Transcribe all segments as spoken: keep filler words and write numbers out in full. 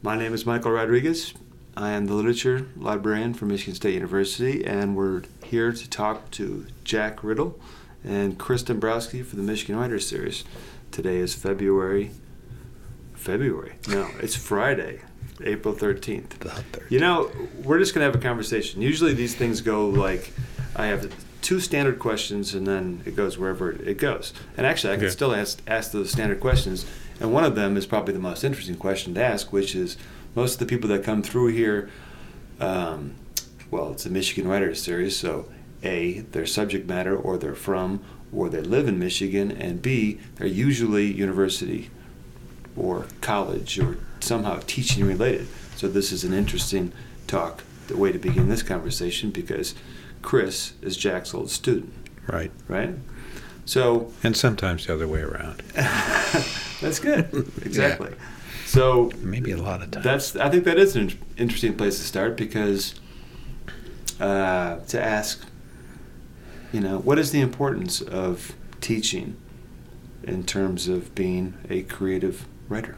My name is Michael Rodriguez. I am the literature librarian for Michigan State University, and we're here to talk to Jack Riddle and Chris Dombrowski for the Michigan Writers Series. Today is February. February? No, it's Friday, April thirteenth. The thirteenth. You know, we're just going to have a conversation. Usually these things go like, I have two standard questions, and then it goes wherever it goes. And actually, I can Okay. still ask, ask those standard questions. And one of them is probably the most interesting question to ask, which is most of the people that come through here, um, well, it's a Michigan Writers Series, so A, their subject matter, or they're from, or they live in Michigan, and B, they're usually university or college or somehow teaching related. So this is an interesting talk, the way to begin this conversation, because Chris is Jack's old student. Right. Right? So And sometimes the other way around. that's good. Exactly. Yeah. So maybe a lot of times. That's I think that is an interesting place to start, because uh, to ask, you know, what is the importance of teaching in terms of being a creative writer?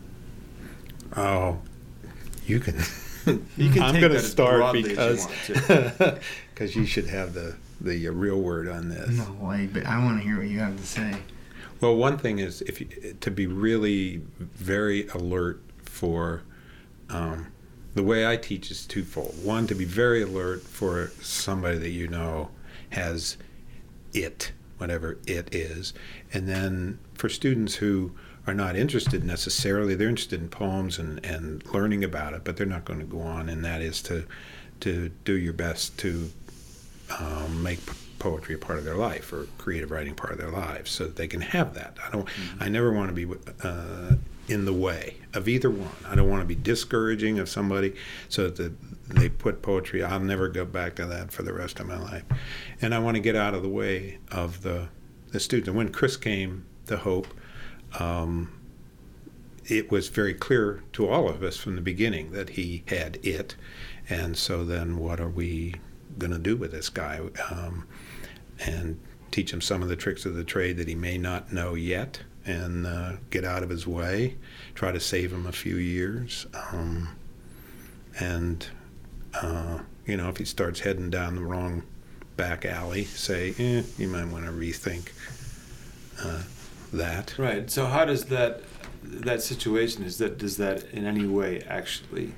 Oh, you can. You can I'm take going that to as start broadly because as you want to. because you should have the the uh, real word on this. No way, but I want to hear what you have to say. Well, one thing is if you, to be really very alert for um, the way I teach is twofold. One, to be very alert for somebody that you know has it, whatever it is, and then for students who are not interested necessarily, they're interested in poems and, and learning about it, but they're not going to go on, and that is to to do your best to um, make poetry a part of their life, or creative writing part of their lives, so that they can have that. I don't. Mm-hmm. I never want to be uh, in the way of either one. I don't want to be discouraging of somebody so that they put poetry. I'll never go back to that for the rest of my life, and I want to get out of the way of the the student. And when Chris came to Hope, um, it was very clear to all of us from the beginning that he had it, and so then what are we going to do with this guy? Um, and teach him some of the tricks of the trade that he may not know yet, and uh, get out of his way, try to save him a few years. Um, and, uh, you know, if he starts heading down the wrong back alley, say, eh, you might want to rethink uh, that. Right. So how does that that situation, is that does that in any way actually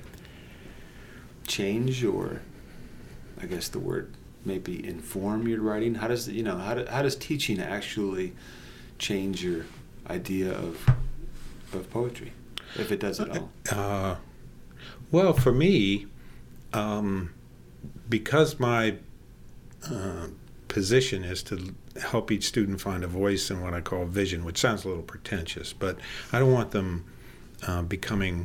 change, or I guess the word maybe inform your writing? How does you know how do, how does teaching actually change your idea of of poetry, if it does at all? Uh, well, for me, um, because my uh, position is to help each student find a voice in what I call vision, which sounds a little pretentious, but I don't want them uh, becoming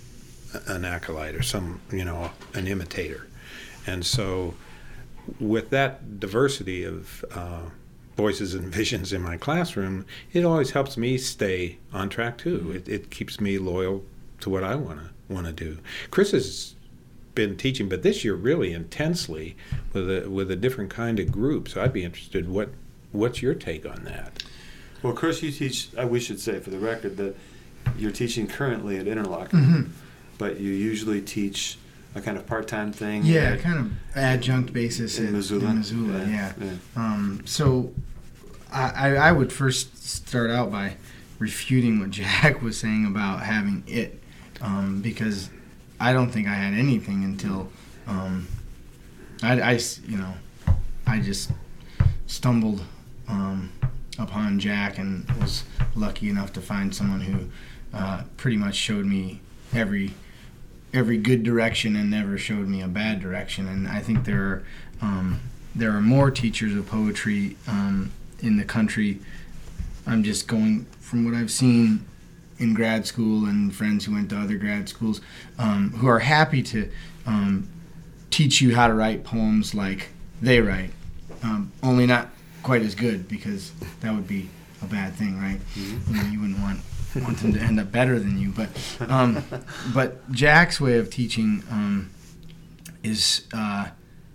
an acolyte or some, you know, an imitator. And so with that diversity of uh, voices and visions in my classroom, it always helps me stay on track too. It, it keeps me loyal to what I want to want to do. Chris has been teaching, but this year really intensely with a with a different kind of group. So I'd be interested. What what's your take on that? Well, Chris, you teach. Uh, we should say for the record that you're teaching currently at Interlochen, Mm-hmm. but you usually teach a kind of part-time thing. Yeah, at, kind of adjunct basis in at, Missoula. In Missoula, yeah. yeah. yeah. Um, so I, I, I would first start out by refuting what Jack was saying about having it, um, because I don't think I had anything until um, I, I, you know, I just stumbled um, upon Jack and was lucky enough to find someone who uh, pretty much showed me every every good direction and never showed me a bad direction. And I think there are um, there are more teachers of poetry um, in the country. I'm just going from what I've seen in grad school and friends who went to other grad schools um, who are happy to um, teach you how to write poems like they write, um, only not quite as good, because that would be a bad thing, right? Mm-hmm. You know, you wouldn't want want them to end up better than you. But um, but Jack's way of teaching um, is uh,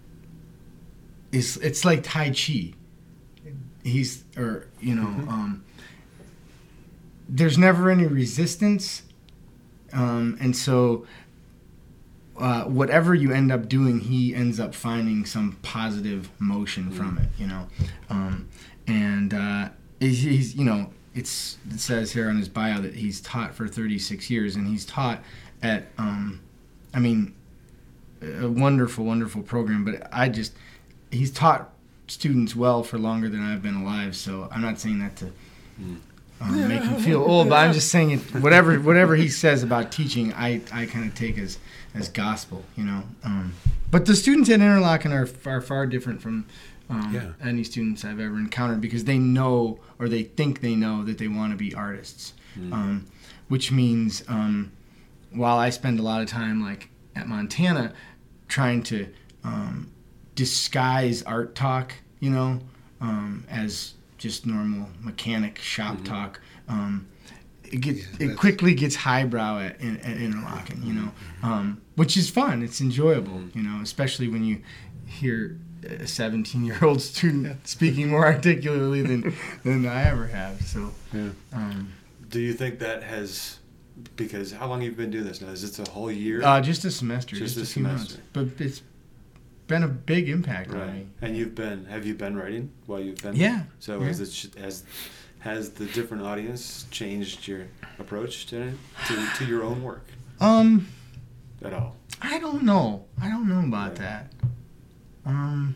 is it's like Tai Chi. He's or you know. Mm-hmm. Um, there's never any resistance, Um, and so uh, whatever you end up doing, he ends up finding some positive motion mm-hmm. from it, you know. Um, and uh, he's, he's, you know, it's it says here on his bio that he's taught for thirty-six years, and he's taught at, um, I mean, a wonderful, wonderful program. But I just, he's taught students well for longer than I've been alive. So I'm not saying that to um, make him feel old, but I'm just saying it, whatever whatever he says about teaching, I, I kind of take as as gospel, you know. Um, but the students at Interlochen are far far different from. Um, yeah. any students I've ever encountered, because they know, or they think they know, that they want to be artists. Mm. Um, which means um, while I spend a lot of time like at Montana trying to um, disguise art talk, you know, um, as just normal mechanic shop mm-hmm. talk, um, it gets yeah, it quickly gets highbrow at, at Interlochen, you know, um, which is fun. It's enjoyable, mm-hmm. you know, especially when you hear a seventeen-year-old student speaking more articulately than than I ever have. So, yeah. Um, do you think that has? Because how long have you been doing this now? Is it a whole year? Uh, just a semester, just, just a, a few semester. months. But it's been a big impact right. on me. And you've been? Have you been writing while you've been? Yeah. So yeah. has it has has the different audience changed your approach to it, to to your own work? Um. At all? I don't know. I don't know about yeah. that. Um,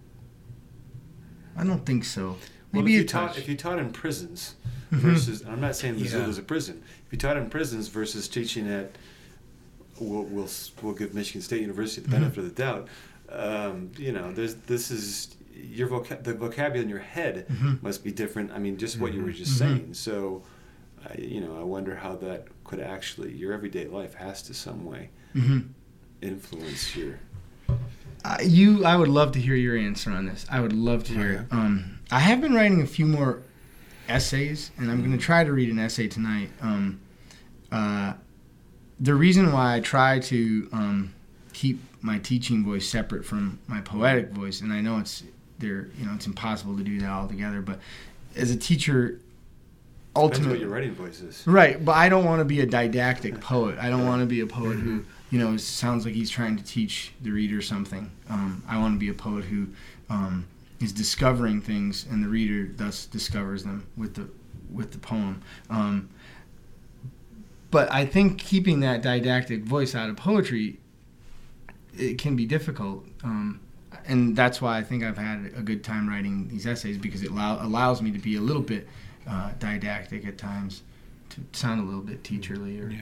I don't think so. Maybe well, if you taught if you taught in prisons versus, and I'm not saying Missoula is a prison. If you taught in prisons versus teaching at, we'll we'll, we'll give Michigan State University the benefit mm-hmm. of the doubt. Um, you know, there's this is your voca- the vocabulary in your head mm-hmm. must be different. I mean, just mm-hmm. what you were just mm-hmm. saying. So, I, you know, I wonder how that could actually your everyday life has to some way mm-hmm. influence your. Uh, you, I would love to hear your answer on this. I would love to hear it. Um, I have been writing a few more essays, and I'm going to try to read an essay tonight. Um, uh, the reason why I try to um, keep my teaching voice separate from my poetic voice, and I know it's there, you know, it's impossible to do that altogether. But as a teacher, ultimately, depends what your writing voice is. Right, but I don't want to be a didactic poet. I don't want to be a poet who. You know, it sounds like he's trying to teach the reader something. Um, I want to be a poet who um, is discovering things, and the reader thus discovers them with the with the poem. Um, but I think keeping that didactic voice out of poetry, it can be difficult, um, and that's why I think I've had a good time writing these essays, because it allow, allows me to be a little bit uh, didactic at times, to sound a little bit teacherly. Or, yeah.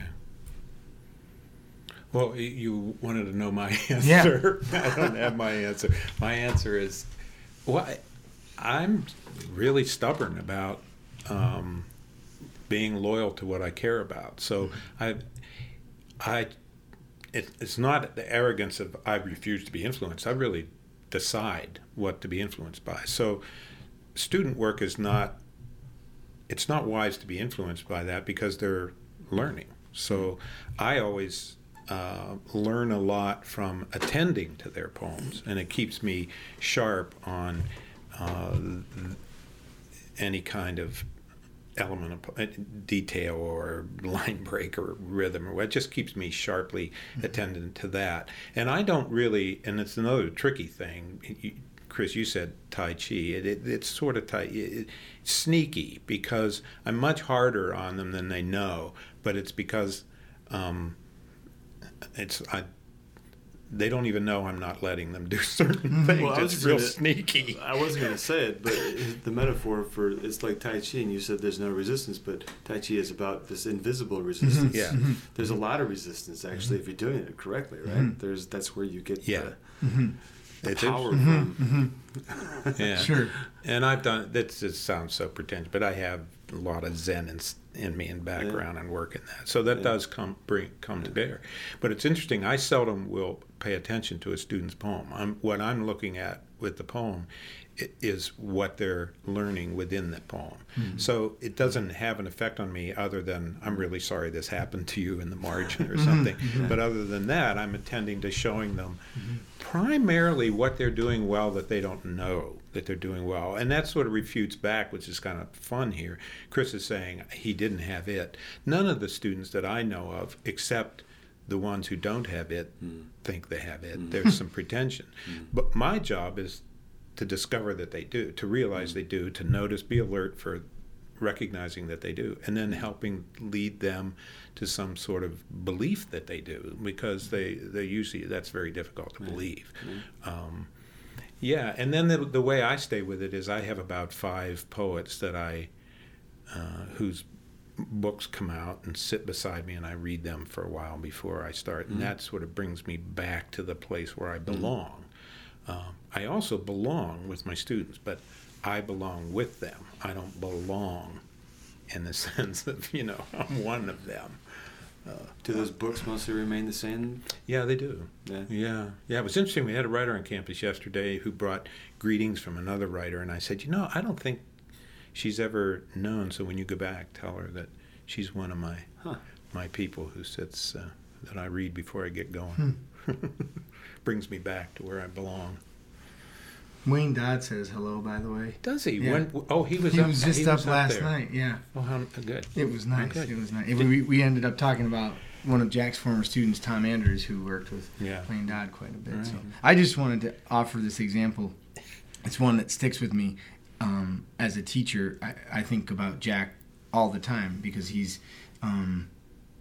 Well, you wanted to know my answer. Yeah. I don't have my answer. My answer is, well, I'm really stubborn about um, being loyal to what I care about. So I, I, it, it's not the arrogance of I refuse to be influenced. I really decide what to be influenced by. So student work is not, it's not wise to be influenced by that, because they're learning. So I always... Uh, learn a lot from attending to their poems, and it keeps me sharp on uh, any kind of element of uh, detail or line break or rhythm, or it just keeps me sharply mm-hmm. attending to that. And I don't really, and it's another tricky thing. You, Chris, you said Tai Chi. It, it, it's sort of tai, it, it's sneaky, because I'm much harder on them than they know, but it's because um, It's I. They don't even know I'm not letting them do certain things. Well, it's real gonna, sneaky. I wasn't going to say it, but the metaphor for it's like Tai Chi, and you said there's no resistance, but Tai Chi is about this invisible resistance. Yeah, there's a lot of resistance actually mm-hmm. if you're doing it correctly, right? Mm-hmm. There's that's where you get yeah. the, mm-hmm. the it's power mm-hmm. from. Mm-hmm. Yeah, sure. And I've done that. Just sounds so pretentious, but I have a lot of Zen in, in me and background yeah. and work in that, so that yeah. does come bring come yeah. to bear. But it's interesting. I seldom will pay attention to a student's poem. I'm, what I'm looking at with the poem is what they're learning within the poem. Mm-hmm. So it doesn't have an effect on me other than I'm really sorry this happened to you in the margin or something. Mm-hmm. But other than that, I'm attending to showing them mm-hmm. primarily what they're doing well that they don't know. that they're doing well. And that sort of refutes back, which is kind of fun here. Chris is saying he didn't have it. None of the students that I know of, except the ones who don't have it, mm. think they have it. Mm. There's some pretension. Mm. But my job is to discover that they do, to realize mm. they do, to notice, be alert for recognizing that they do, and then helping lead them to some sort of belief that they do, because they, they usually, that's very difficult to believe. Mm. Um, yeah, and then the, the way I stay with it is I have about five poets that I, uh, whose books come out and sit beside me, and I read them for a while before I start, and mm. that sort of brings me back to the place where I belong. Mm. Um, I also belong with my students, but I belong with them. I don't belong in the sense of, you know, I'm one of them. Uh, do those books mostly remain the same? Yeah, they do. Yeah. yeah. Yeah, it was interesting. We had a writer on campus yesterday who brought greetings from another writer, and I said, you know, I don't think she's ever known, so when you go back, tell her that she's one of my huh. my people who sits, uh, that I read before I get going. Hmm. Brings me back to where I belong. Wayne Dodd says hello, by the way. Does he? Yeah. When, oh, he was he up, was just he up was last up night, yeah. Oh, how good. It was nice. Oh, it was nice. It, we, we ended up talking about one of Jack's former students, Tom Andrews, who worked with yeah. Wayne Dodd quite a bit. Right. So I just wanted to offer this example. It's one that sticks with me. Um, as a teacher, I, I think about Jack all the time because he's um,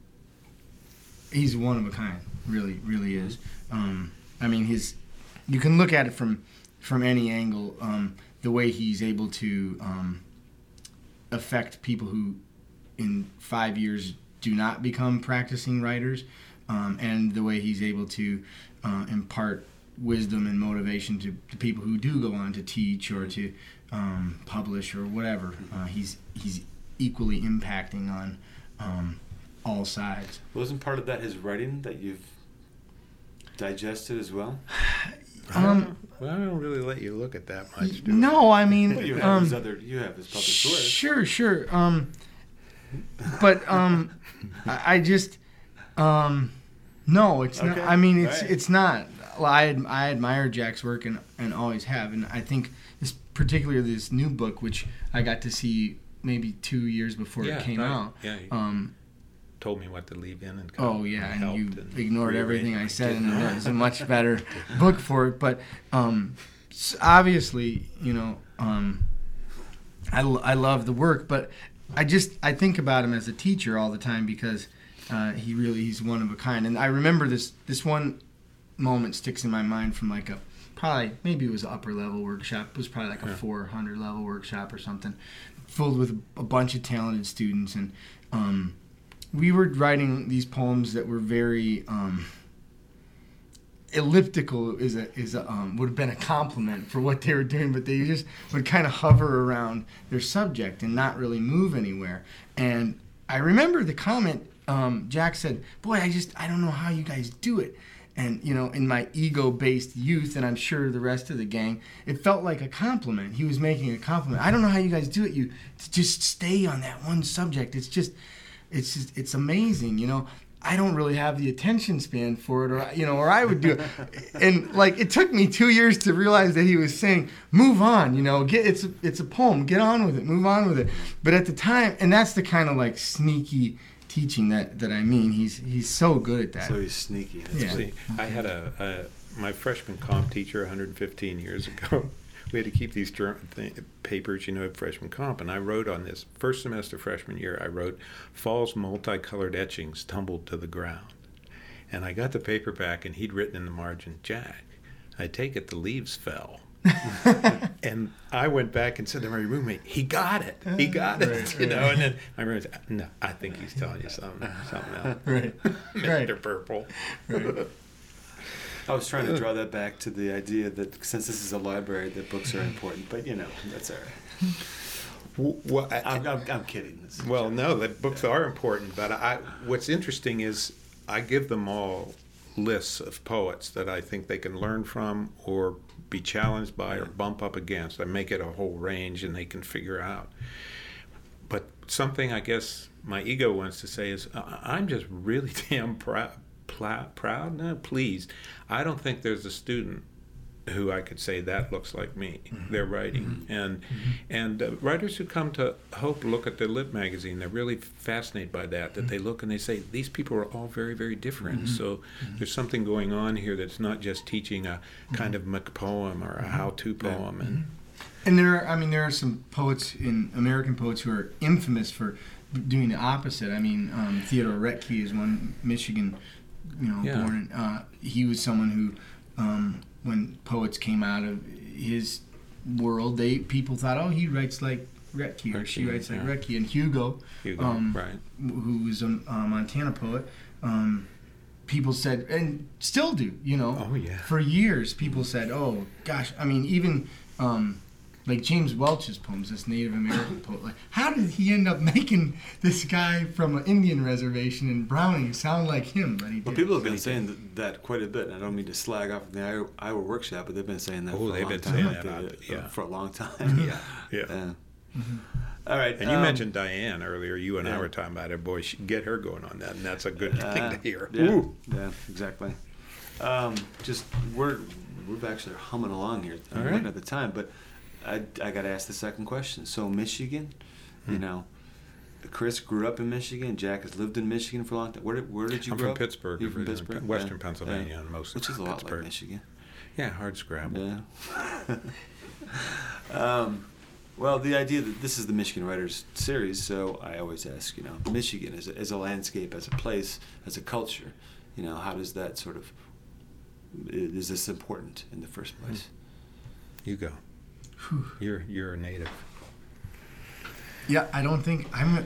he's one of a kind. Really, really is. Um, I mean, his you can look at it from from any angle. Um, the way he's able to um, affect people who, in five years, do not become practicing writers, um, and the way he's able to uh, impart wisdom and motivation to, to people who do go on to teach or to um, publish or whatever. Uh, he's he's equally impacting on um, all sides. Wasn't part of that his writing that you've digested as well? Um, well, I don't really let you look at that much. Do no, I mean, well, you have um, his other, you have his published work. Sure, sure. Um, but um, I, I just um, no, it's okay. not. I mean, it's right. it's not. Well, I I admire Jack's work and and always have, and I think this particularly this new book, which I got to see maybe two years before yeah, it came right. out. Yeah. Um, told me what to leave in and oh yeah and, and you and ignored everything I said, and it was a much better book for it. But um, obviously, you know, um, I, I love the work, but I just I think about him as a teacher all the time because uh, he really he's one of a kind. And I remember this this one moment sticks in my mind from like a probably maybe it was an upper level workshop. It was probably like a yeah. four hundred level workshop or something, filled with a bunch of talented students, and um, we were writing these poems that were very um, elliptical. Is a is a um, would have been a compliment for what they were doing, but they just would kind of hover around their subject and not really move anywhere. And I remember the comment um, Jack said, "Boy, I just I don't know how you guys do it." And, you know, in my ego-based youth, and I'm sure the rest of the gang, it felt like a compliment. He was making a compliment. I don't know how you guys do it. You just stay on that one subject. It's just, it's just, it's amazing, you know. I don't really have the attention span for it, or, you know, or I would do it. And, like, it took me two years to realize that he was saying, move on, you know, get it's, it's a poem. Get on with it. Move on with it. But at the time, and that's the kind of, like, sneaky teaching that, that I mean. He's he's so good at that. So he's sneaky. That's yeah. See, I had a, a my freshman comp teacher one hundred fifteen years ago. We had to keep these th- papers, you know, at freshman comp, and I wrote on this first semester freshman year. I wrote, "Fall's multicolored etchings tumbled to the ground," and I got the paper back, and he'd written in the margin, "Jack, I take it the leaves fell." And I went back and said to my roommate, "He got it. He got it." Right, you right. know, and then my roommate said, "No, I think he's telling you something, something else." Right, Mister right. Purple. Right. I was trying to draw that back to the idea that since this is a library, that books are important. But you know, that's all right. Well, I, I'm, I'm, I'm kidding. This is well, no, that books are important. But I, what's interesting is I give them all lists of poets that I think they can learn from or be challenged by or bump up against. I make it a whole range and they can figure out. But something I guess my ego wants to say is uh, I'm just really damn proud, pl- proud, no, pleased. I don't think there's a student who I could say that looks like me, Mm-hmm. their writing. Mm-hmm. And and uh, writers who come to Hope look at the Lit magazine, they're really fascinated by that, that they look and they say, these people are all very, very different. Mm-hmm. So there's something going on here that's not just teaching a kind of McPoem or a how-to poem. And And there are, I mean, there are some poets in American poets who are infamous for doing the opposite. I mean, um, Theodore Retke is one, Michigan, you know, Yeah. born. In, uh, he was someone who, um, when poets came out of his world, they people thought, oh, he writes like Retke, or she Retke, writes like yeah. Retke. And Hugo, Hugo, um, right. who was a, a Montana poet, um, people said, and still do, you know, Oh, yeah. for years, people said, oh, gosh, I mean, even um, like James Welch's poems, this Native American poet, like, how did he end up making this guy from an Indian reservation in Browning sound like him? But he Well, did. people have been saying th- that quite a bit. I don't mean to slag off the Iowa, Iowa Workshop, but they've been saying that Oh, for a they've long been time. saying Like that, they- uh, yeah. For a long time. Yeah, yeah. Yeah. All right. And you um, mentioned Diane earlier. You and I yeah. were talking about it. Boy, she, get her going on that, and that's a good uh, thing to hear. Yeah, Ooh. yeah, exactly. Um, just we're we're actually humming along here. I'm All right. looking at the time, but I I got to ask the second question. So Michigan, you Hmm. know, Chris grew up in Michigan. Jack has lived in Michigan for a long time. Where did where did you I'm grow from up? Pittsburgh, You're from originally, Pittsburgh, Western Yeah. Pennsylvania, Yeah. and most Which of is a lot Pittsburgh. like Michigan. Yeah, hard scrabble. Yeah. um, well, the idea that this is the Michigan Writers series, so I always ask, you know, Michigan as a, as a landscape, as a place, as a culture, you know, how does that sort of, i- is this important in the first place? You go. Whew. You're you're a native. Yeah, I don't think I'm. A,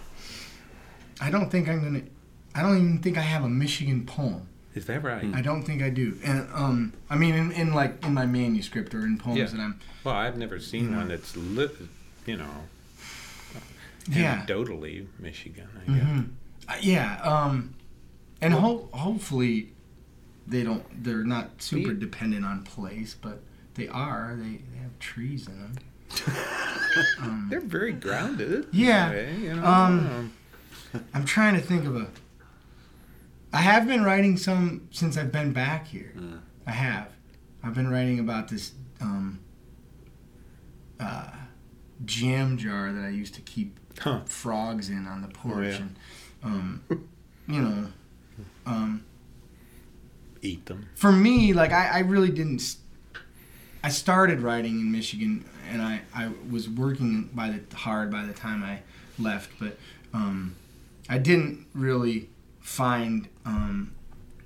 I don't think I'm gonna. I don't even think I have a Michigan poem. Is that right? Hmm. I don't think I do. And um, I mean, in, in like in my manuscript or in poems Yeah. that I'm. Well, I've never seen Mhm. one that's lit. You know, Yeah. anecdotally Michigan. I guess. hmm Uh, yeah. Um, and ho- hopefully, they don't. They're not super We- dependent on place, but they are. They, they have trees in them. Um, They're very grounded. Yeah. in a way, you know. Um, I'm trying to think of a. I have been writing some since I've been back here. Uh, I have. I've been writing about this um, uh, jam jar that I used to keep Huh. frogs in on the porch, yeah. and um, you know, um, Eat them. for me, like I, I really didn't. s- I started writing in Michigan, and I, I was working by the hard by the time I left, but um, I didn't really find um,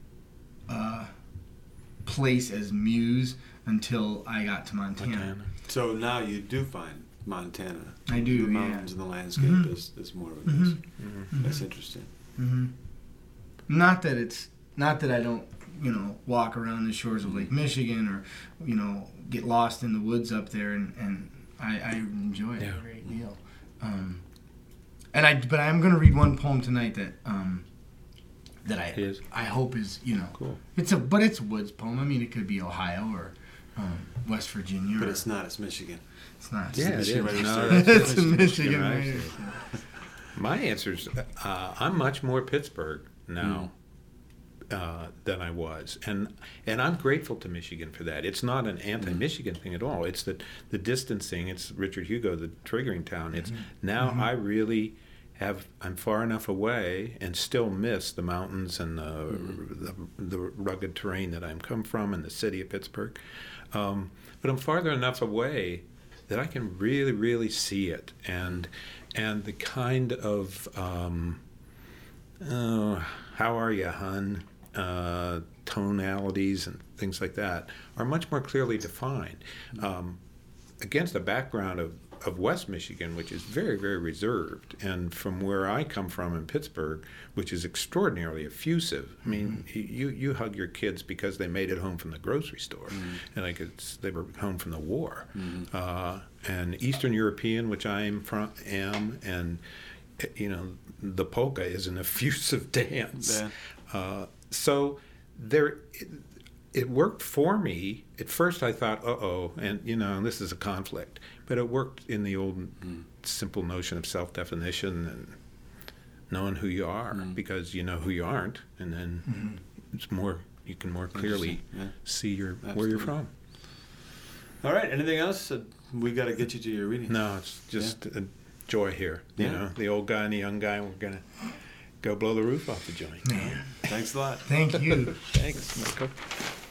a place as muse until I got to Montana. Montana. so now you do find Montana. I do, The yeah. mountains and the landscape Mhm. is, is more of a Mhm. muse. Mhm. That's interesting. hmm Not that it's not that I don't, you know, walk around the shores of Lake Michigan or, you know, get lost in the woods up there, and, and I, I enjoy it Yeah. a great deal. Um, and I, but I'm going to read one poem tonight that um, that I Is? I hope is, you know, Cool. it's a but it's a woods poem. I mean, it could be Ohio or um, West Virginia, But or, it's not. It's Michigan. it's not. Yeah, it Michigan is. Writers No, Series. that's- it's a Michigan Michigan writer. Writers. My answer's uh, I'm much more Pittsburgh now uh, than I was, and and I'm grateful to Michigan for that. It's not an anti-Michigan thing at all. It's that the distancing. It's Richard Hugo, the triggering town. It's now I really have. I'm far enough away and still miss the mountains and the the, the rugged terrain that I'm come from and the city of Pittsburgh. Um, but I'm farther enough away that I can really, really see it, and and the kind of um, oh, how are you, hun? Uh, tonalities and things like that are much more clearly defined um, against a background of, of West Michigan, which is very, very reserved, and from where I come from in Pittsburgh, which is extraordinarily effusive. I mean, you you hug your kids because they made it home from the grocery store, and like it's they were home from the war. Uh, and Eastern European, which I am from, am, and you know, the polka is an effusive dance. Yeah. Uh, so there, it, it worked for me. At first, I thought, "Uh oh," and you know, this is a conflict. But it worked in the old Mm. simple notion of self-definition and knowing who you are, Mm. because you know who you aren't, and then Mhm. it's more. You can more clearly Interesting, yeah. see your where Absolutely. you're from. All right. Anything else? Uh, we got to get you to your reading. No, it's just Yeah. a joy here. You Yeah. know, the old guy and the young guy, we're going to go blow the roof off the joint. Man, Thanks a lot. thank you. Thanks, Michael.